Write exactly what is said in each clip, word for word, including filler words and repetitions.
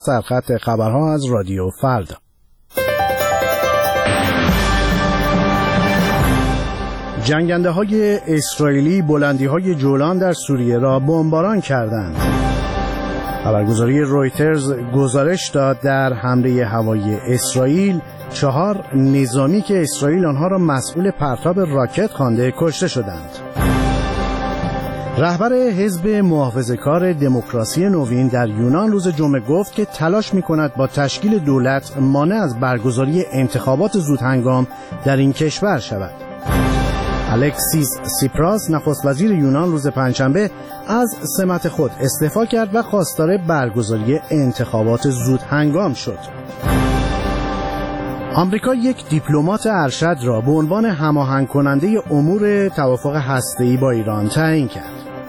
سرخط خبرها از رادیو فردا. جنگنده های اسرائیلی بلندی های جولان در سوریه را بمباران کردند. خبرگزاری رویترز گزارش داد در حمله هوایی اسرائیل چهار نظامی که اسرائیل آنها را مسئول پرتاب راکت خوانده کشته شدند. رهبر حزب محافظه‌کار دموکراسی نوین در یونان روز جمعه گفت که تلاش می‌کند با تشکیل دولت مانع از برگزاری انتخابات زودهنگام در این کشور شود. الکسیس سیپراس نخست وزیر یونان روز پنجشنبه از سمت خود استعفا کرد و خواستار برگزاری انتخابات زودهنگام شد. آمریکا یک دیپلمات ارشد را به عنوان هماهنگ کننده امور توافق هسته‌ای با ایران تعیین کرد.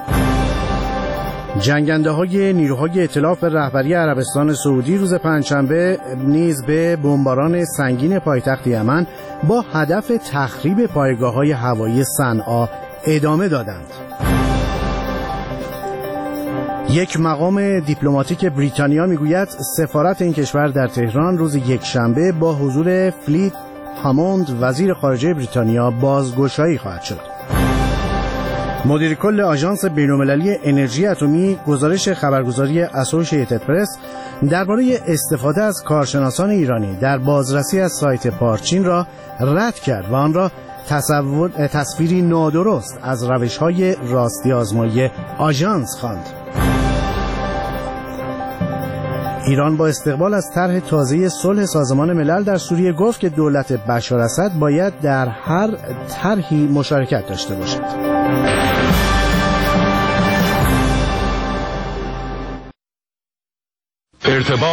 جنگنده های نیروهای ائتلاف رهبری عربستان سعودی روز پنجشنبه نیز به بمباران سنگین پایتخت یمن با هدف تخریب پایگاه‌های هوایی صنعا ادامه دادند. یک مقام دیپلماتیک بریتانیا میگوید سفارت این کشور در تهران روز یکشنبه با حضور فلیت هاموند وزیر خارجه بریتانیا بازگشایی خواهد شد. مدیر کل آژانس بین‌المللی انرژی اتمی گزارش خبرگزاری اسوسییتد پرس درباره استفاده از کارشناسان ایرانی در بازرسی از سایت پارچین را رد کرد و آن را تصور تصویری نادرست از روش‌های راستی آزمایی آژانس خواند. ایران با استقبال از طرح تازه صلح سازمان ملل در سوریه گفت که دولت بشار اسد باید در هر طرحی مشارکت داشته باشد.